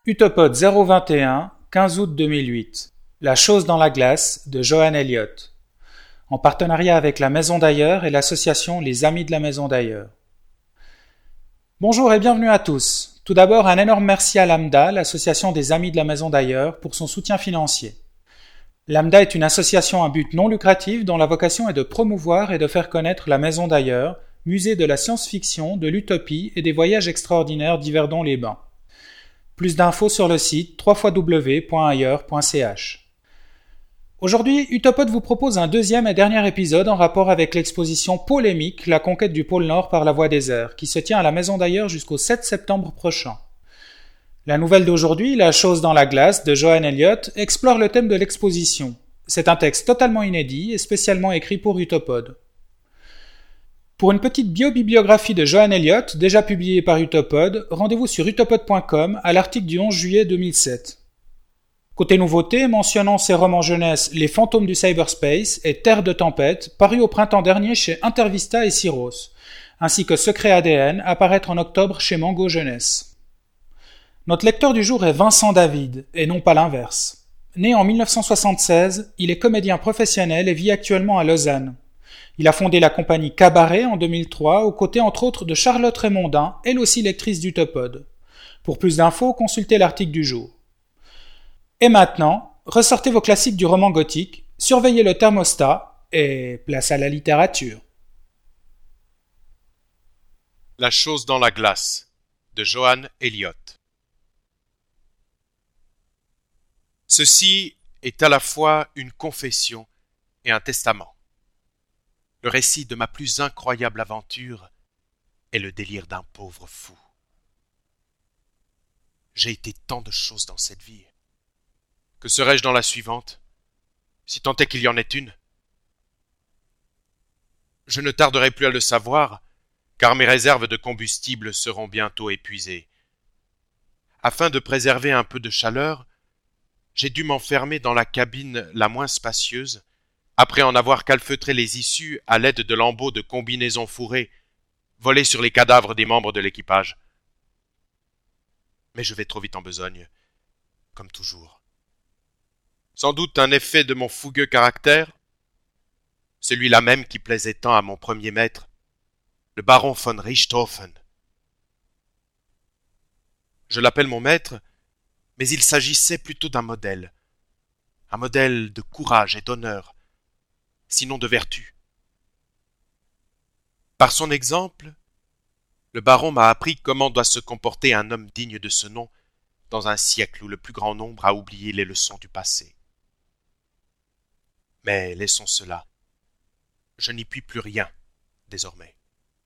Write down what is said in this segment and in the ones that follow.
Utopode 021, 15 août 2008. La chose dans la glace de Johan Elliott. En partenariat avec la Maison d'Ailleurs et l'association Les Amis de la Maison d'Ailleurs. Bonjour et bienvenue à tous. Tout d'abord, un énorme merci à Lambda, l'association des Amis de la Maison d'Ailleurs, pour son soutien financier. Lambda est une association à but non lucratif dont la vocation est de promouvoir et de faire connaître la Maison d'Ailleurs, musée de la science-fiction, de l'utopie et des voyages extraordinaires d'Yverdon-les-Bains. Plus d'infos sur le site www.ailleurs.ch. Aujourd'hui, Utopode vous propose un deuxième et dernier épisode en rapport avec l'exposition polémique La conquête du pôle Nord par la voie des airs, qui se tient à la Maison d'Ailleurs jusqu'au 7 septembre prochain. La nouvelle d'aujourd'hui, La chose dans la glace de Johan Elliott, explore le thème de l'exposition. C'est un texte totalement inédit et spécialement écrit pour Utopode. Pour une petite bio-bibliographie de Johan Elliott, déjà publiée par Utopode, rendez-vous sur utopode.com à l'article du 11 juillet 2007. Côté nouveauté, mentionnant ses romans jeunesse Les fantômes du cyberspace et Terre de tempête, paru au printemps dernier chez Intervista et Syros, ainsi que Secret ADN, apparaître en octobre chez Mango Jeunesse. Notre lecteur du jour est Vincent David, et non pas l'inverse. Né en 1976, il est comédien professionnel et vit actuellement à Lausanne. Il a fondé la compagnie Cabaret en 2003, aux côtés entre autres de Charlotte Raymondin, elle aussi lectrice d'Utopode. Pour plus d'infos, consultez l'article du jour. Et maintenant, ressortez vos classiques du roman gothique, surveillez le thermostat et place à la littérature. La chose dans la glace de Johan Elliott. Ceci est à la fois une confession et un testament. Le récit de ma plus incroyable aventure est le délire d'un pauvre fou. J'ai été tant de choses dans cette vie. Que serais-je dans la suivante, si tant est qu'il y en ait une? Je ne tarderai plus à le savoir, car mes réserves de combustible seront bientôt épuisées. Afin de préserver un peu de chaleur, j'ai dû m'enfermer dans la cabine la moins spacieuse, après en avoir calfeutré les issues à l'aide de lambeaux de combinaisons fourrées, volés sur les cadavres des membres de l'équipage. Mais je vais trop vite en besogne, comme toujours. Sans doute un effet de mon fougueux caractère, celui-là même qui plaisait tant à mon premier maître, le baron von Richthofen. Je l'appelle mon maître, mais il s'agissait plutôt d'un modèle de courage et d'honneur, sinon de vertu. Par son exemple, le baron m'a appris comment doit se comporter un homme digne de ce nom dans un siècle où le plus grand nombre a oublié les leçons du passé. Mais laissons cela. Je n'y puis plus rien, désormais.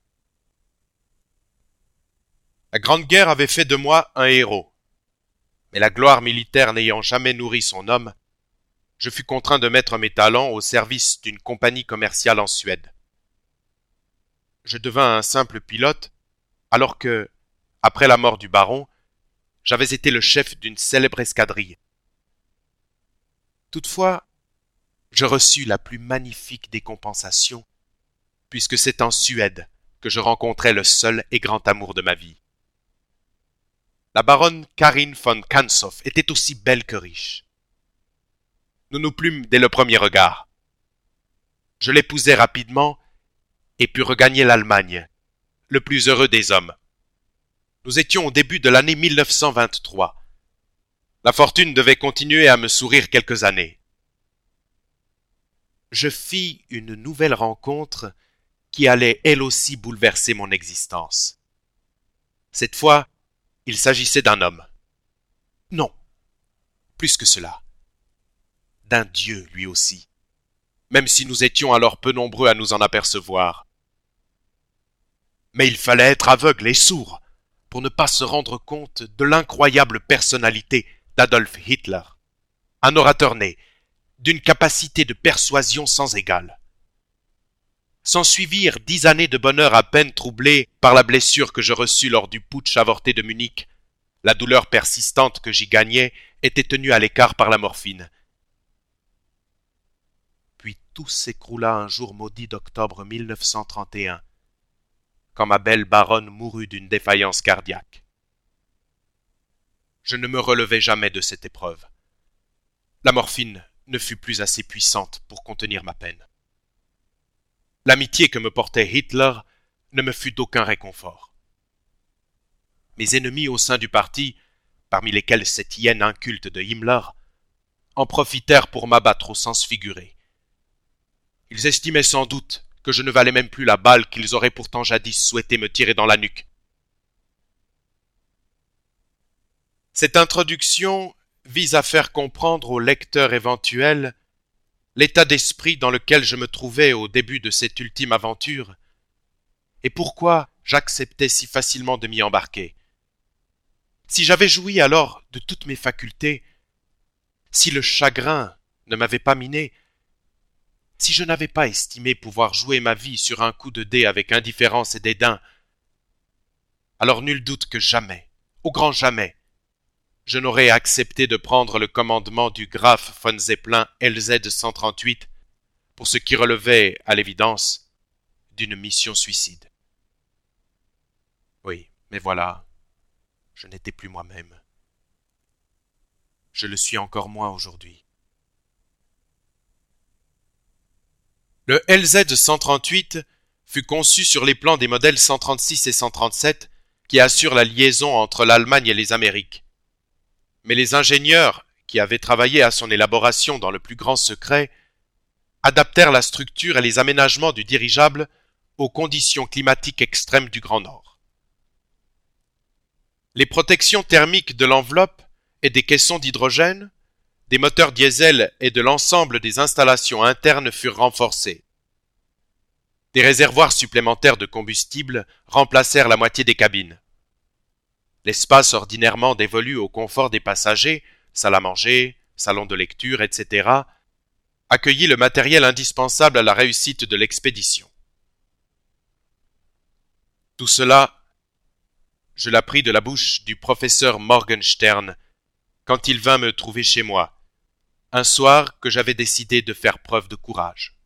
La Grande Guerre avait fait de moi un héros, mais la gloire militaire n'ayant jamais nourri son homme, je fus contraint de mettre mes talents au service d'une compagnie commerciale en Suède. Je devins un simple pilote, alors que, après la mort du baron, j'avais été le chef d'une célèbre escadrille. Toutefois, je reçus la plus magnifique des compensations, puisque c'est en Suède que je rencontrai le seul et grand amour de ma vie. La baronne Karin von Kanshoff était aussi belle que riche. Nous nous plûmes dès le premier regard. Je l'épousai rapidement et pus regagner l'Allemagne, le plus heureux des hommes. Nous étions au début de l'année 1923. La fortune devait continuer à me sourire quelques années. Je fis une nouvelle rencontre qui allait elle aussi bouleverser mon existence. Cette fois, il s'agissait d'un homme. Non, plus que cela. D'un dieu, lui aussi, même si nous étions alors peu nombreux à nous en apercevoir. Mais il fallait être aveugle et sourd pour ne pas se rendre compte de l'incroyable personnalité d'Adolf Hitler, un orateur né, d'une capacité de persuasion sans égale. S'ensuivirent 10 années de bonheur à peine troublées par la blessure que je reçus lors du putsch avorté de Munich. La douleur persistante que j'y gagnais était tenue à l'écart par la morphine. Puis tout s'écroula un jour maudit d'octobre 1931, quand ma belle baronne mourut d'une défaillance cardiaque. je ne me relevai jamais de cette épreuve. La morphine ne fut plus assez puissante pour contenir ma peine. L'amitié que me portait Hitler ne me fut d'aucun réconfort. Mes ennemis au sein du parti, parmi lesquels cette hyène inculte de Himmler, en profitèrent pour m'abattre au sens figuré. Ils estimaient sans doute que je ne valais même plus la balle qu'ils auraient pourtant jadis souhaité me tirer dans la nuque. Cette introduction vise à faire comprendre au lecteur éventuel l'état d'esprit dans lequel je me trouvais au début de cette ultime aventure et pourquoi j'acceptais si facilement de m'y embarquer. Si j'avais joui alors de toutes mes facultés, si le chagrin ne m'avait pas miné, si je n'avais pas estimé pouvoir jouer ma vie sur un coup de dé avec indifférence et dédain, alors nul doute que jamais, au grand jamais, je n'aurais accepté de prendre le commandement du Graf von Zeppelin LZ-138 pour ce qui relevait, à l'évidence, d'une mission suicide. Oui, mais voilà, je n'étais plus moi-même. Je le suis encore moins aujourd'hui. Le LZ-138 fut conçu sur les plans des modèles 136 et 137 qui assurent la liaison entre l'Allemagne et les Amériques. Mais les ingénieurs, qui avaient travaillé à son élaboration dans le plus grand secret, adaptèrent la structure et les aménagements du dirigeable aux conditions climatiques extrêmes du Grand Nord. Les protections thermiques de l'enveloppe et des caissons d'hydrogène, des moteurs diesel et de l'ensemble des installations internes furent renforcées. Des réservoirs supplémentaires de combustible remplacèrent la moitié des cabines. L'espace ordinairement dévolu au confort des passagers, salle à manger, salon de lecture, etc., accueillit le matériel indispensable à la réussite de l'expédition. Tout cela, je l'appris de la bouche du professeur Morgenstern quand il vint me trouver chez moi, un soir que j'avais décidé de faire preuve de courage.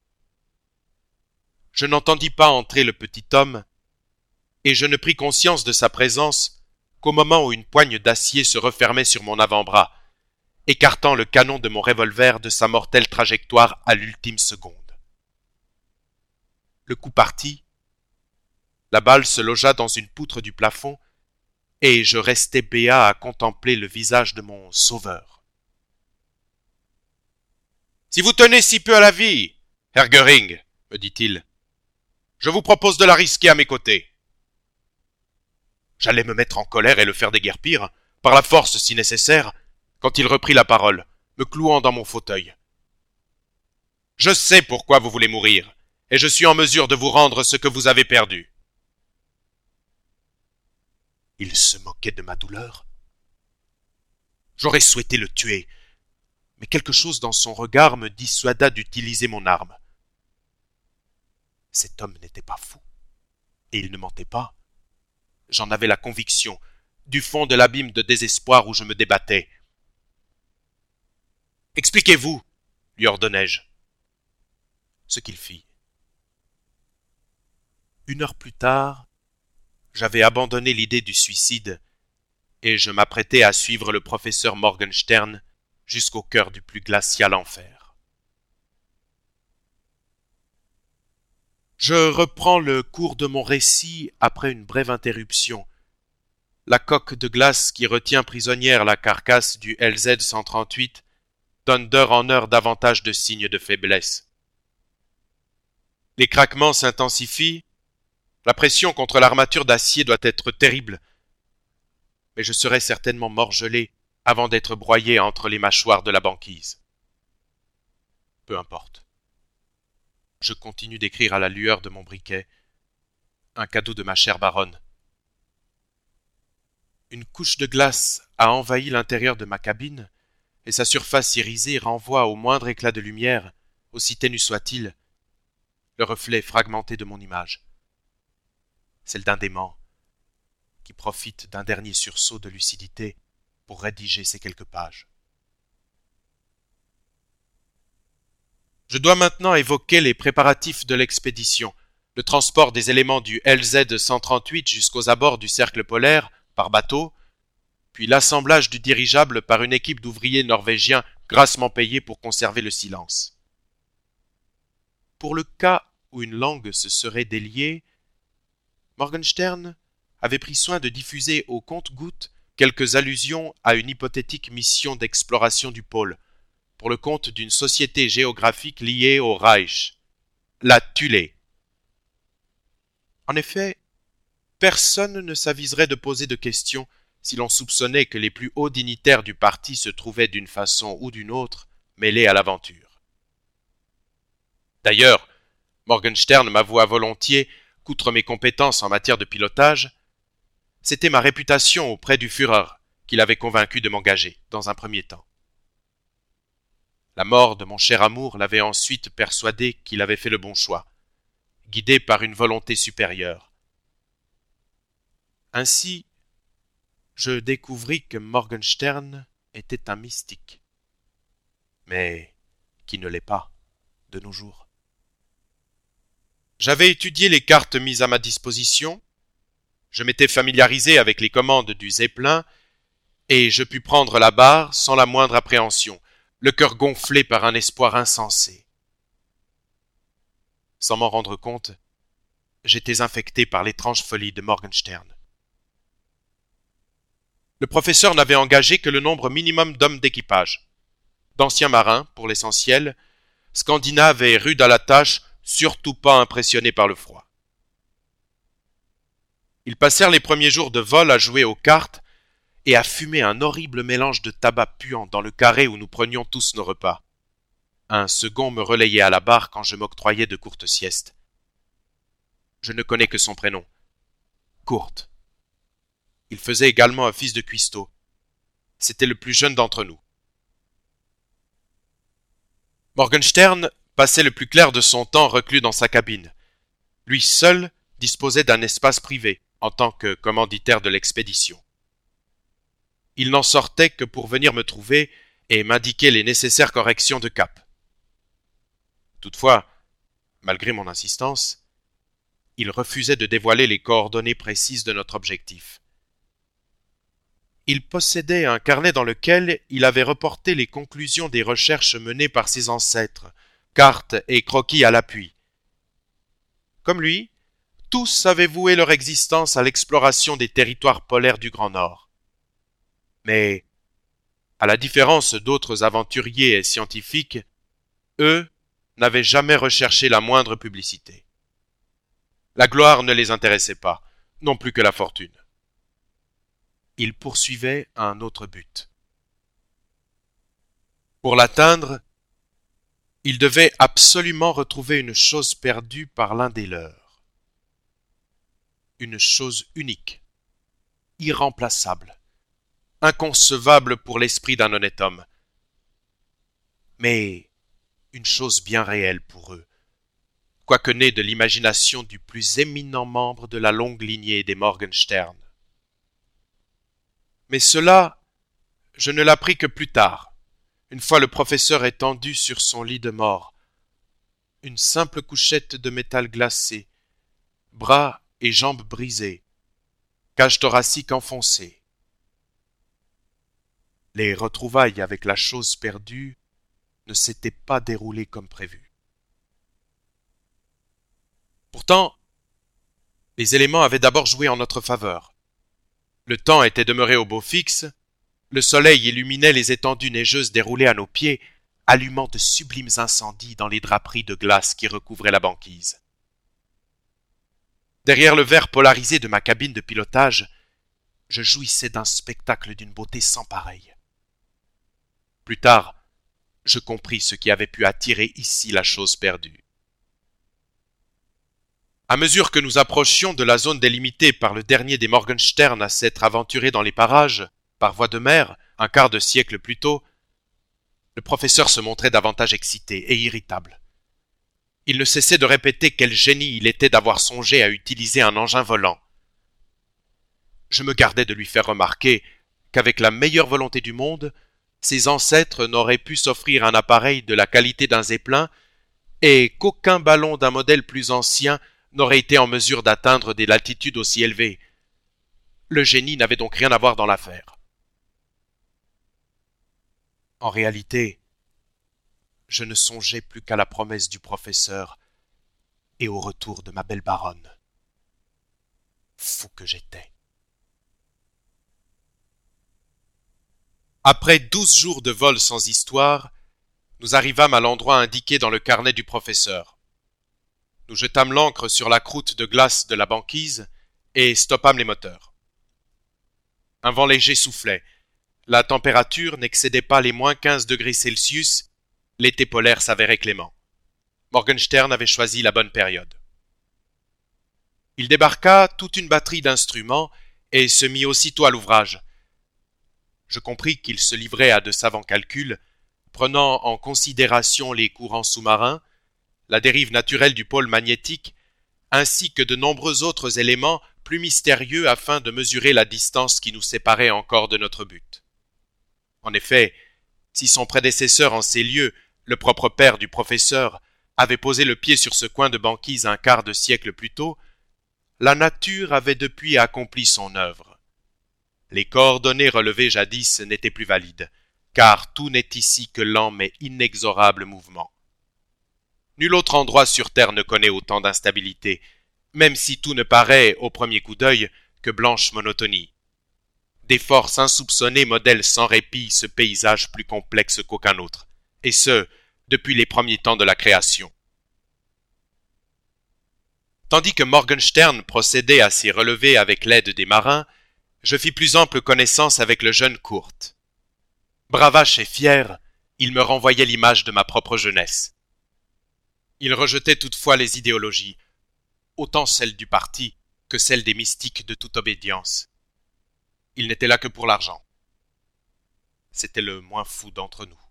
Je n'entendis pas entrer le petit homme, et je ne pris conscience de sa présence qu'au moment où une poigne d'acier se refermait sur mon avant-bras, écartant le canon de mon revolver de sa mortelle trajectoire à l'ultime seconde. Le coup partit, la balle se logea dans une poutre du plafond, et je restai béat à contempler le visage de mon sauveur. « Si vous tenez si peu à la vie, Herr Göring, me dit-il, je vous propose de la risquer à mes côtés. » J'allais me mettre en colère et le faire déguerpir, par la force si nécessaire, quand il reprit la parole, me clouant dans mon fauteuil. « Je sais pourquoi vous voulez mourir, et je suis en mesure de vous rendre ce que vous avez perdu. » Il se moquait de ma douleur. J'aurais souhaité le tuer, mais quelque chose dans son regard me dissuada d'utiliser mon arme. Cet homme n'était pas fou, et il ne mentait pas. J'en avais la conviction, du fond de l'abîme de désespoir où je me débattais. « Expliquez-vous, lui ordonnai-je. Ce qu'il fit. 1 heure plus tard, j'avais abandonné l'idée du suicide et je m'apprêtais à suivre le professeur Morgenstern jusqu'au cœur du plus glacial enfer. Je reprends le cours de mon récit après une brève interruption. La coque de glace qui retient prisonnière la carcasse du LZ-138 donne d'heure en heure davantage de signes de faiblesse. Les craquements s'intensifient, la pression contre l'armature d'acier doit être terrible, mais je serai certainement morgelé avant d'être broyé entre les mâchoires de la banquise. Peu importe. Je continue d'écrire à la lueur de mon briquet, un cadeau de ma chère baronne. Une couche de glace a envahi l'intérieur de ma cabine, et sa surface irisée renvoie au moindre éclat de lumière, aussi ténu soit-il, le reflet fragmenté de mon image. Celle d'un dément qui profite d'un dernier sursaut de lucidité pour rédiger ces quelques pages. Je dois maintenant évoquer les préparatifs de l'expédition, le transport des éléments du LZ-138 jusqu'aux abords du cercle polaire par bateau, puis l'assemblage du dirigeable par une équipe d'ouvriers norvégiens grassement payés pour conserver le silence. Pour le cas où une langue se serait déliée, Morgenstern avait pris soin de diffuser au compte-gouttes quelques allusions à une hypothétique mission d'exploration du pôle, pour le compte d'une société géographique liée au Reich, la Thulé. En effet, personne ne s'aviserait de poser de questions si l'on soupçonnait que les plus hauts dignitaires du parti se trouvaient d'une façon ou d'une autre mêlés à l'aventure. D'ailleurs, Morgenstern m'avoua volontiers qu'outre mes compétences en matière de pilotage, c'était ma réputation auprès du Führer qui l'avait convaincu de m'engager, dans un premier temps. La mort de mon cher amour l'avait ensuite persuadé qu'il avait fait le bon choix, guidé par une volonté supérieure. Ainsi, je découvris que Morgenstern était un mystique, mais qui ne l'est pas de nos jours. J'avais étudié les cartes mises à ma disposition, je m'étais familiarisé avec les commandes du Zeppelin, et je pus prendre la barre sans la moindre appréhension, le cœur gonflé par un espoir insensé. Sans m'en rendre compte, j'étais infecté par l'étrange folie de Morgenstern. Le professeur n'avait engagé que le nombre minimum d'hommes d'équipage, d'anciens marins pour l'essentiel, scandinaves et rudes à la tâche, surtout pas impressionnés par le froid. Ils passèrent les premiers jours de vol à jouer aux cartes et à fumer un horrible mélange de tabac puant dans le carré où nous prenions tous nos repas. Un second me relayait à la barre quand je m'octroyais de courtes siestes. Je ne connais que son prénom. Kurt. Il faisait également office de cuistot. C'était le plus jeune d'entre nous. Morgenstern passait le plus clair de son temps reclus dans sa cabine. Lui seul disposait d'un espace privé en tant que commanditaire de l'expédition. Il n'en sortait que pour venir me trouver et m'indiquer les nécessaires corrections de cap. Toutefois, malgré mon insistance, il refusait de dévoiler les coordonnées précises de notre objectif. Il possédait un carnet dans lequel il avait reporté les conclusions des recherches menées par ses ancêtres, cartes et croquis à l'appui. Comme lui, tous avaient voué leur existence à l'exploration des territoires polaires du Grand Nord. Mais, à la différence d'autres aventuriers et scientifiques, eux n'avaient jamais recherché la moindre publicité. La gloire ne les intéressait pas, non plus que la fortune. Ils poursuivaient un autre but. Pour l'atteindre, ils devaient absolument retrouver une chose perdue par l'un des leurs. Une chose unique, irremplaçable, inconcevable pour l'esprit d'un honnête homme, mais une chose bien réelle pour eux, quoique née de l'imagination du plus éminent membre de la longue lignée des Morgenstern. Mais cela, je ne l'appris que plus tard, une fois le professeur étendu sur son lit de mort, une simple couchette de métal glacé, bras et jambes brisés, cage thoracique enfoncée. Les retrouvailles avec la chose perdue ne s'étaient pas déroulées comme prévu. Pourtant, les éléments avaient d'abord joué en notre faveur. Le temps était demeuré au beau fixe, le soleil illuminait les étendues neigeuses déroulées à nos pieds, allumant de sublimes incendies dans les draperies de glace qui recouvraient la banquise. Derrière le verre polarisé de ma cabine de pilotage, je jouissais d'un spectacle d'une beauté sans pareille. Plus tard, je compris ce qui avait pu attirer ici la chose perdue. À mesure que nous approchions de la zone délimitée par le dernier des Morgenstern à s'être aventuré dans les parages, par voie de mer, un quart de siècle plus tôt, le professeur se montrait davantage excité et irritable. Il ne cessait de répéter quel génie il était d'avoir songé à utiliser un engin volant. Je me gardais de lui faire remarquer qu'avec la meilleure volonté du monde, ses ancêtres n'auraient pu s'offrir un appareil de la qualité d'un Zeppelin et qu'aucun ballon d'un modèle plus ancien n'aurait été en mesure d'atteindre des latitudes aussi élevées. Le génie n'avait donc rien à voir dans l'affaire. En réalité, je ne songeais plus qu'à la promesse du professeur et au retour de ma belle baronne. Fou que j'étais. Après 12 jours de vol sans histoire, nous arrivâmes à l'endroit indiqué dans le carnet du professeur. Nous jetâmes l'ancre sur la croûte de glace de la banquise et stoppâmes les moteurs. Un vent léger soufflait. La température n'excédait pas les moins 15 degrés Celsius. L'été polaire s'avérait clément. Morgenstern avait choisi la bonne période. Il débarqua toute une batterie d'instruments et se mit aussitôt à l'ouvrage. Je compris qu'il se livrait à de savants calculs, prenant en considération les courants sous-marins, la dérive naturelle du pôle magnétique, ainsi que de nombreux autres éléments plus mystérieux afin de mesurer la distance qui nous séparait encore de notre but. En effet, si son prédécesseur en ces lieux, le propre père du professeur, avait posé le pied sur ce coin de banquise un quart de siècle plus tôt, la nature avait depuis accompli son œuvre. Les coordonnées relevées jadis n'étaient plus valides, car tout n'est ici que lent mais inexorable mouvement. Nul autre endroit sur Terre ne connaît autant d'instabilité, même si tout ne paraît, au premier coup d'œil, que blanche monotonie. Des forces insoupçonnées modèlent sans répit ce paysage plus complexe qu'aucun autre, et ce, depuis les premiers temps de la création. Tandis que Morgenstern procédait à ses relevés avec l'aide des marins, je fis plus ample connaissance avec le jeune Kurt. Bravache et fier, il me renvoyait l'image de ma propre jeunesse. Il rejetait toutefois les idéologies, autant celles du parti que celles des mystiques de toute obédience. Il n'était là que pour l'argent. C'était le moins fou d'entre nous.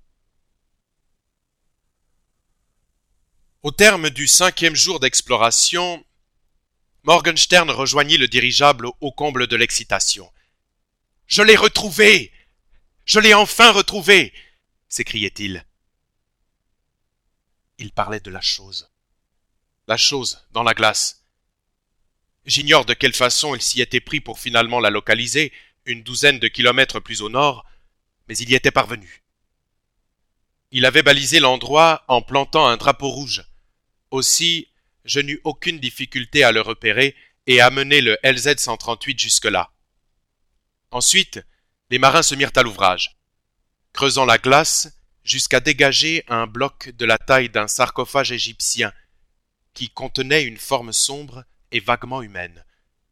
Au terme du 5e jour d'exploration, Morgenstern rejoignit le dirigeable au comble de l'excitation. « Je l'ai retrouvé! Je l'ai enfin retrouvé !» s'écriait-il. Il parlait de la chose. La chose dans la glace. J'ignore de quelle façon il s'y était pris pour finalement la localiser, une douzaine de kilomètres plus au nord, mais il y était parvenu. Il avait balisé l'endroit en plantant un drapeau rouge. Aussi, je n'eus aucune difficulté à le repérer et à mener le LZ-138 jusque-là. Ensuite, les marins se mirent à l'ouvrage, creusant la glace jusqu'à dégager un bloc de la taille d'un sarcophage égyptien qui contenait une forme sombre et vaguement humaine.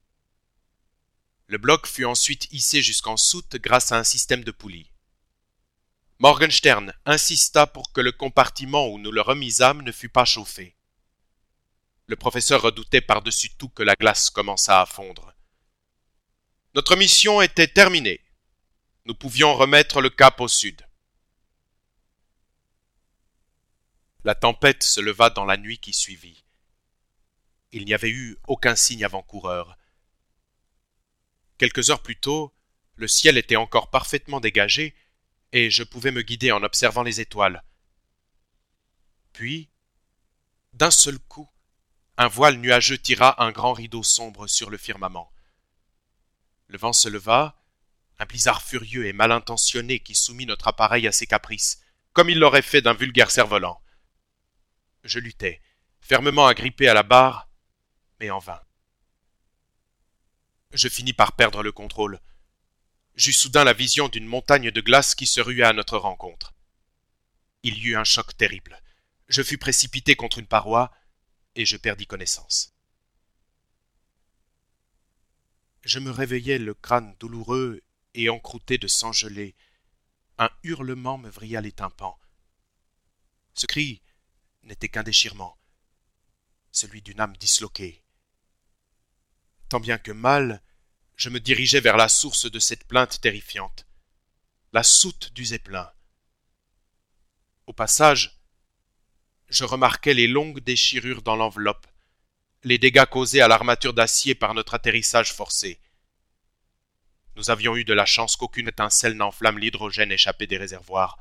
Le bloc fut ensuite hissé jusqu'en soute grâce à un système de poulies. Morgenstern insista pour que le compartiment où nous le remisâmes ne fût pas chauffé. Le professeur redoutait par-dessus tout que la glace commençât à fondre. Notre mission était terminée. Nous pouvions remettre le cap au sud. La tempête se leva dans la nuit qui suivit. Il n'y avait eu aucun signe avant-coureur. Quelques heures plus tôt, le ciel était encore parfaitement dégagé et je pouvais me guider en observant les étoiles. Puis, d'un seul coup, un voile nuageux tira un grand rideau sombre sur le firmament. Le vent se leva, un blizzard furieux et mal intentionné qui soumit notre appareil à ses caprices, comme il l'aurait fait d'un vulgaire cerf-volant. Je luttai, fermement agrippé à la barre, mais en vain. Je finis par perdre le contrôle. J'eus soudain la vision d'une montagne de glace qui se ruait à notre rencontre. Il y eut un choc terrible. Je fus précipité contre une paroi et je perdis connaissance. Je me réveillai le crâne douloureux et encroûté de sang gelé. Un hurlement me vrilla les tympans. Ce cri n'était qu'un déchirement, celui d'une âme disloquée. Tant bien que mal, je me dirigeais vers la source de cette plainte terrifiante, la soute du Zeppelin. Au passage, je remarquai les longues déchirures dans l'enveloppe, les dégâts causés à l'armature d'acier par notre atterrissage forcé. Nous avions eu de la chance qu'aucune étincelle n'enflamme l'hydrogène échappé des réservoirs.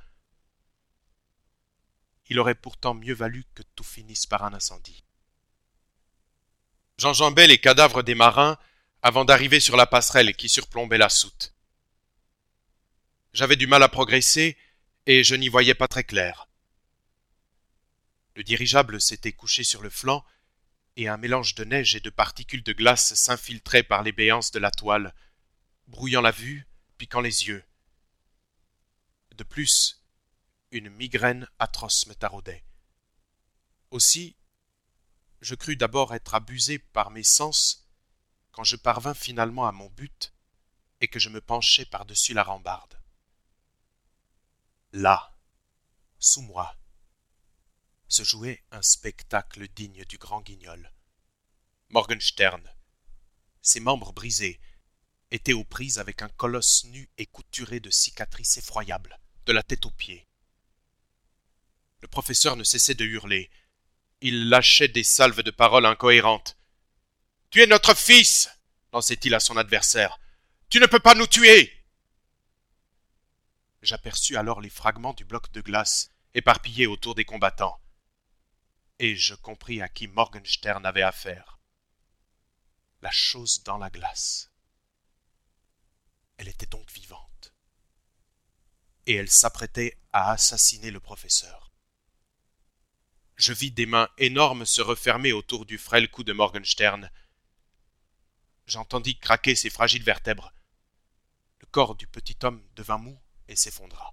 Il aurait pourtant mieux valu que tout finisse par un incendie. J'enjambais les cadavres des marins avant d'arriver sur la passerelle qui surplombait la soute. J'avais du mal à progresser et je n'y voyais pas très clair. Le dirigeable s'était couché sur le flanc, et un mélange de neige et de particules de glace s'infiltrait par les béances de la toile, brouillant la vue, piquant les yeux. De plus, une migraine atroce me taraudait. Aussi, je crus d'abord être abusé par mes sens quand je parvins finalement à mon but et que je me penchai par-dessus la rambarde. Là, sous moi, se jouait un spectacle digne du grand Guignol. Morgenstern, ses membres brisés, était aux prises avec un colosse nu et couturé de cicatrices effroyables, de la tête aux pieds. Le professeur ne cessait de hurler. Il lâchait des salves de paroles incohérentes. « Tu es notre fils !» lançait-il à son adversaire. « Tu ne peux pas nous tuer !» J'aperçus alors les fragments du bloc de glace éparpillés autour des combattants, et je compris à qui Morgenstern avait affaire. La chose dans la glace. Elle était donc vivante, et elle s'apprêtait à assassiner le professeur. Je vis des mains énormes se refermer autour du frêle cou de Morgenstern. J'entendis craquer ses fragiles vertèbres. Le corps du petit homme devint mou et s'effondra.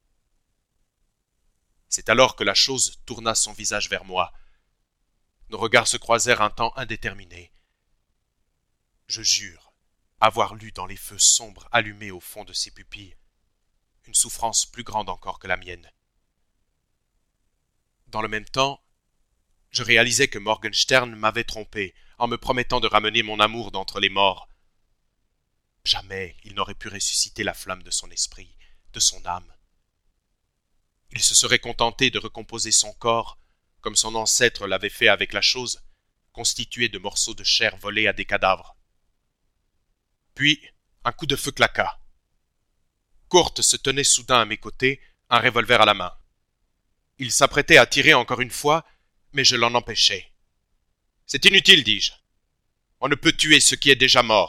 C'est alors que la chose tourna son visage vers moi. Nos regards se croisèrent un temps indéterminé. Je jure avoir lu dans les feux sombres allumés au fond de ses pupilles une souffrance plus grande encore que la mienne. Dans le même temps, je réalisais que Morgenstern m'avait trompé en me promettant de ramener mon amour d'entre les morts. Jamais il n'aurait pu ressusciter la flamme de son esprit, de son âme. Il se serait contenté de recomposer son corps, comme son ancêtre l'avait fait avec la chose, constituée de morceaux de chair volés à des cadavres. Puis, un coup de feu claqua. Kurt se tenait soudain à mes côtés, un revolver à la main. Il s'apprêtait à tirer encore une fois, mais je l'en empêchai. « C'est inutile, dis-je. On ne peut tuer ce qui est déjà mort. »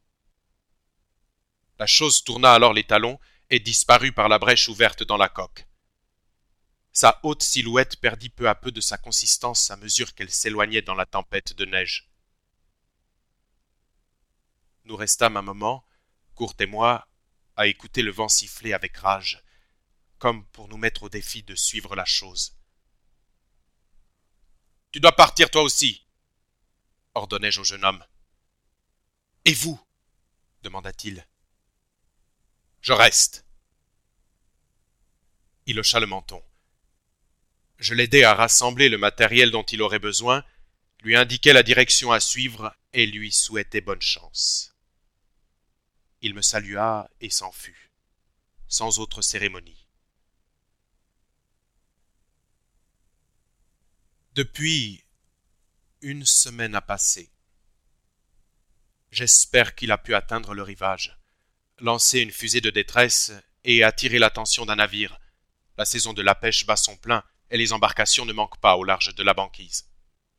La chose tourna alors les talons et disparut par la brèche ouverte dans la coque. Sa haute silhouette perdit peu à peu de sa consistance à mesure qu'elle s'éloignait dans la tempête de neige. Nous restâmes un moment, Kurt et moi, à écouter le vent siffler avec rage, comme pour nous mettre au défi de suivre la chose. « Tu dois partir toi aussi !» ordonnai-je au jeune homme. « Et vous ?» demanda-t-il. « Je reste. » Il hocha le menton. Je l'aidai à rassembler le matériel dont il aurait besoin, lui indiquai la direction à suivre et lui souhaitai bonne chance. Il me salua et s'en fut, sans autre cérémonie. Depuis, une semaine a passé. J'espère qu'il a pu atteindre le rivage, lancer une fusée de détresse et attirer l'attention d'un navire. La saison de la pêche bat son plein et les embarcations ne manquent pas au large de la banquise.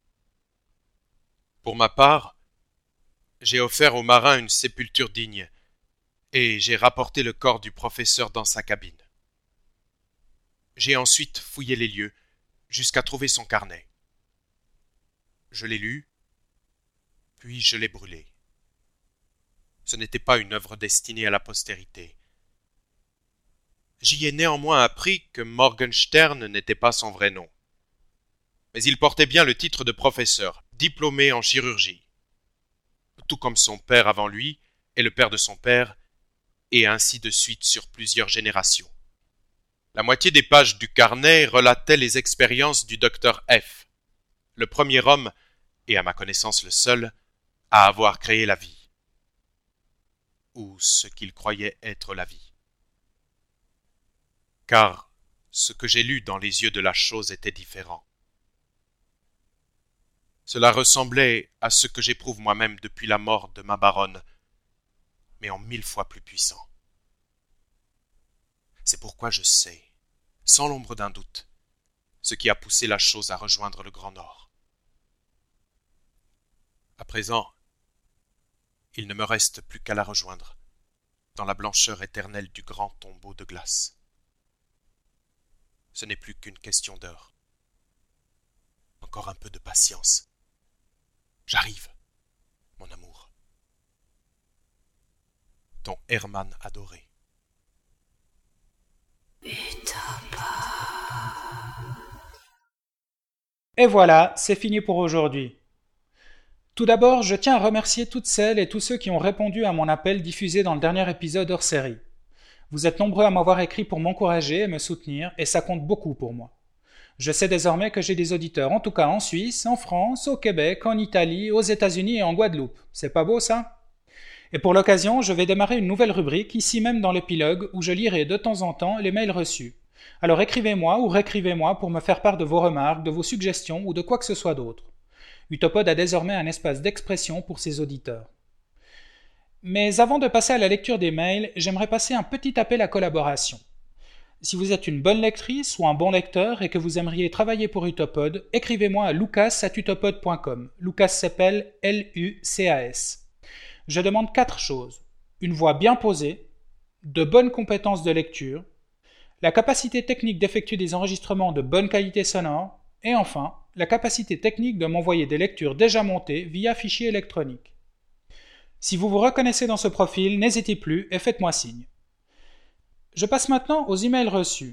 Pour ma part, j'ai offert aux marins une sépulture digne et j'ai rapporté le corps du professeur dans sa cabine. J'ai ensuite fouillé les lieux jusqu'à trouver son carnet. Je l'ai lu, puis je l'ai brûlé. Ce n'était pas une œuvre destinée à la postérité. J'y ai néanmoins appris que Morgenstern n'était pas son vrai nom. Mais il portait bien le titre de professeur, diplômé en chirurgie. Tout comme son père avant lui, et le père de son père, et ainsi de suite sur plusieurs générations. La moitié des pages du carnet relatait les expériences du docteur F, le premier homme, et à ma connaissance le seul, à avoir créé la vie. Ou ce qu'il croyait être la vie. Car ce que j'ai lu dans les yeux de la chose était différent. Cela ressemblait à ce que j'éprouve moi-même depuis la mort de ma baronne, mais en 1000 fois plus puissant. C'est pourquoi je sais, sans l'ombre d'un doute, ce qui a poussé la chose à rejoindre le Grand Nord. À présent, il ne me reste plus qu'à la rejoindre, dans la blancheur éternelle du grand tombeau de glace. Ce n'est plus qu'une question d'heure. Encore un peu de patience. J'arrive, mon amour. Ton Herman adoré. Et voilà, c'est fini pour aujourd'hui. Tout d'abord, je tiens à remercier toutes celles et tous ceux qui ont répondu à mon appel diffusé dans le dernier épisode hors série. Vous êtes nombreux à m'avoir écrit pour m'encourager et me soutenir, et ça compte beaucoup pour moi. Je sais désormais que j'ai des auditeurs, en tout cas en Suisse, en France, au Québec, en Italie, aux États-Unis et en Guadeloupe. C'est pas beau ça ? Et pour l'occasion, je vais démarrer une nouvelle rubrique, ici même dans l'épilogue, où je lirai de temps en temps les mails reçus. Alors écrivez-moi ou réécrivez-moi pour me faire part de vos remarques, de vos suggestions ou de quoi que ce soit d'autre. Utopod a désormais un espace d'expression pour ses auditeurs. Mais avant de passer à la lecture des mails, j'aimerais passer un petit appel à collaboration. Si vous êtes une bonne lectrice ou un bon lecteur et que vous aimeriez travailler pour Utopod, écrivez-moi à lucas@utopod.com. Lucas s'appelle Lucas. Je demande 4 choses. Une voix bien posée, de bonnes compétences de lecture, la capacité technique d'effectuer des enregistrements de bonne qualité sonore, et enfin, la capacité technique de m'envoyer des lectures déjà montées via fichier électronique. Si vous vous reconnaissez dans ce profil, n'hésitez plus et faites-moi signe. Je passe maintenant aux emails reçus.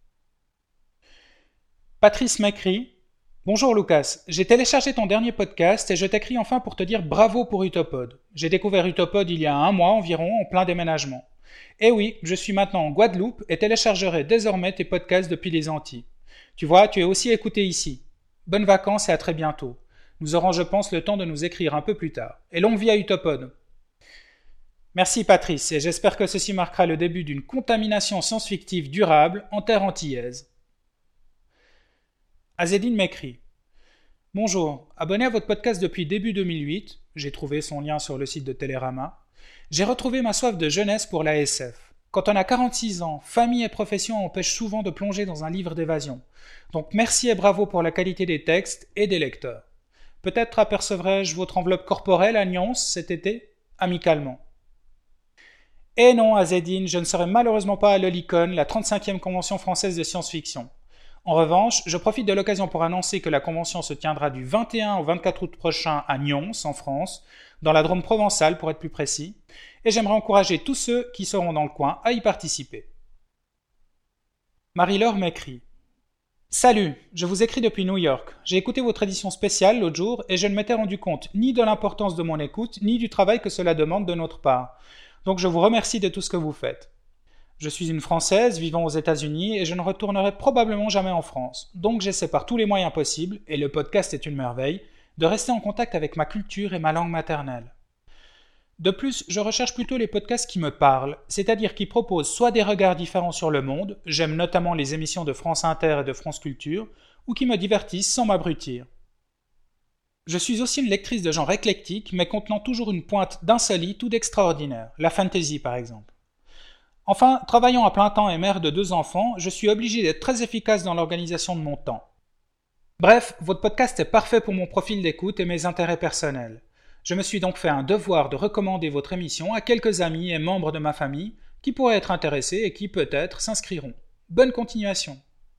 Patrice m'écrit « Bonjour Lucas, j'ai téléchargé ton dernier podcast et je t'écris enfin pour te dire bravo pour Utopod. J'ai découvert Utopod il y a 1 mois environ en plein déménagement. Et oui, je suis maintenant en Guadeloupe et téléchargerai désormais tes podcasts depuis les Antilles. Tu vois, tu es aussi écouté ici. Bonnes vacances et à très bientôt. Nous aurons, je pense, le temps de nous écrire un peu plus tard. Et longue vie à Utopod. » Merci Patrice, et j'espère que ceci marquera le début d'une contamination science-fictive durable en terre antillaise. Azedine m'écrit « Bonjour, abonné à votre podcast depuis début 2008, j'ai trouvé son lien sur le site de Télérama, j'ai retrouvé ma soif de jeunesse pour la SF. Quand on a 46 ans, famille et profession empêchent souvent de plonger dans un livre d'évasion. Donc merci et bravo pour la qualité des textes et des lecteurs. Peut-être apercevrai-je votre enveloppe corporelle à Nyons cet été, amicalement. Et non, Azedine, je ne serai malheureusement pas à l'Olicon, la 35e convention française de science-fiction. En revanche, je profite de l'occasion pour annoncer que la convention se tiendra du 21 au 24 août prochain à Nyons, en France, dans la Drôme provençale pour être plus précis, et j'aimerais encourager tous ceux qui seront dans le coin à y participer. Marie-Laure m'écrit « Salut, je vous écris depuis New York. J'ai écouté votre édition spéciale l'autre jour et je ne m'étais rendu compte ni de l'importance de mon écoute, ni du travail que cela demande de notre part. Donc je vous remercie de tout ce que vous faites. Je suis une Française vivant aux États-Unis et je ne retournerai probablement jamais en France. Donc j'essaie par tous les moyens possibles, et le podcast est une merveille, de rester en contact avec ma culture et ma langue maternelle. De plus, je recherche plutôt les podcasts qui me parlent, c'est-à-dire qui proposent soit des regards différents sur le monde, j'aime notamment les émissions de France Inter et de France Culture, ou qui me divertissent sans m'abrutir. Je suis aussi une lectrice de genre éclectique, mais contenant toujours une pointe d'insolite ou d'extraordinaire, la fantasy par exemple. Enfin, travaillant à plein temps et mère de 2 enfants, je suis obligé d'être très efficace dans l'organisation de mon temps. Bref, votre podcast est parfait pour mon profil d'écoute et mes intérêts personnels. Je me suis donc fait un devoir de recommander votre émission à quelques amis et membres de ma famille qui pourraient être intéressés et qui, peut-être, s'inscriront. Bonne continuation.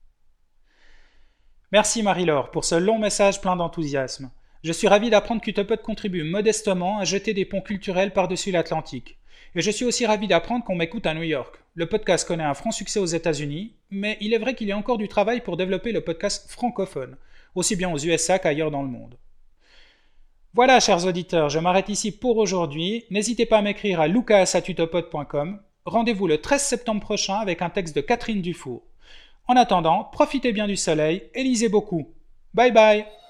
Merci Marie-Laure pour ce long message plein d'enthousiasme. Je suis ravi d'apprendre qu'Utopod contribue modestement à jeter des ponts culturels par-dessus l'Atlantique. Et je suis aussi ravi d'apprendre qu'on m'écoute à New York. Le podcast connaît un franc succès aux États-Unis, mais il est vrai qu'il y a encore du travail pour développer le podcast francophone, aussi bien aux USA qu'ailleurs dans le monde. Voilà, chers auditeurs, je m'arrête ici pour aujourd'hui. N'hésitez pas à m'écrire à lucas@utopod.com. Rendez-vous le 13 septembre prochain avec un texte de Catherine Dufour. En attendant, profitez bien du soleil et lisez beaucoup. Bye bye!